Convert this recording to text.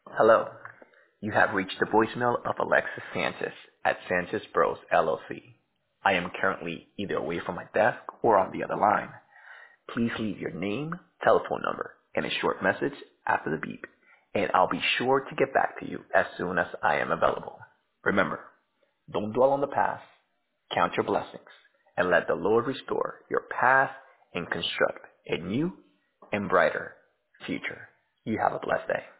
Hello. You have reached the voicemail of Alexis Sanchez at Sanchez Bros LLC. I am currently either away from my desk or on the other line. Please leave your name, telephone number, and a short message after the beep, and I'll be sure to get back to you as soon as I am available. Remember, don't dwell on the past, count your blessings, and let the Lord restore your path and construct a new and brighter future. You have a blessed day.